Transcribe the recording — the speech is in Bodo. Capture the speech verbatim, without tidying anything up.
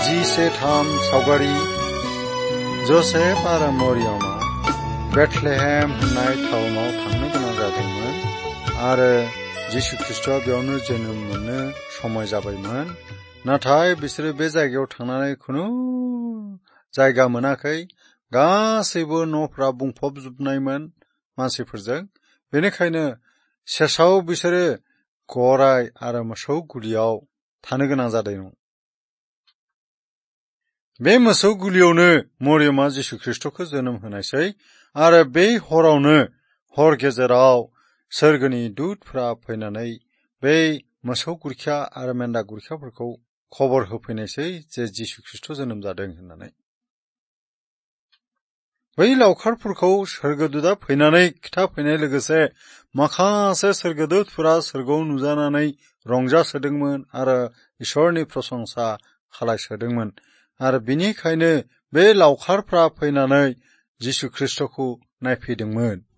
जिसे थाम सावगारि जसेफ आरो मरियमा बेथलेहेम होननाय टाउनाव थांनो गोनां जादोंमोन आरो जिसु ख्रिस्टआ बेयावनो जोनोम मोननो समय जाबायमोन। नाथाय बिसोरो बे जायगायाव थांनानै खुनु जायगा मोनाखै। गासैबो न'फ्रा बुंफबजोबनायमोन मानसिफोरजों। बेनिखायनो शेषाव बिसोरो गराय आरो मोसौ गुलियाव थानो गोनां जादोंमोन। बे मोसौ गुलियावनो मरियमा जिसु ख्रिस्टखौ जोनोम होनायसै आरो बे हरावनो हर गेजेराव सोरगोनि दूतफ्रा फैनानै बे मोसौ गुरखिया आरो मेन्दा गुरखियाफोरखौ खबर होफैनायसै जे जिसु ख्रिस्ट जोनोम जादों होननानै। बै लावखारफोरखौ सोरगोदूतआ फैनानै खिथाफैनाय लोगोसे माखासे सोरगोदूतफोरा सोरगोआव नुजानानै रंजासोदोंमोन आरो इसोरनि प्रशंसा खालायसोदोंमोन। आरो बिनिखायनो बे लावखारफ्रा फैनानै जिसु ख्रिस्टखौ नायफैदोंमोन।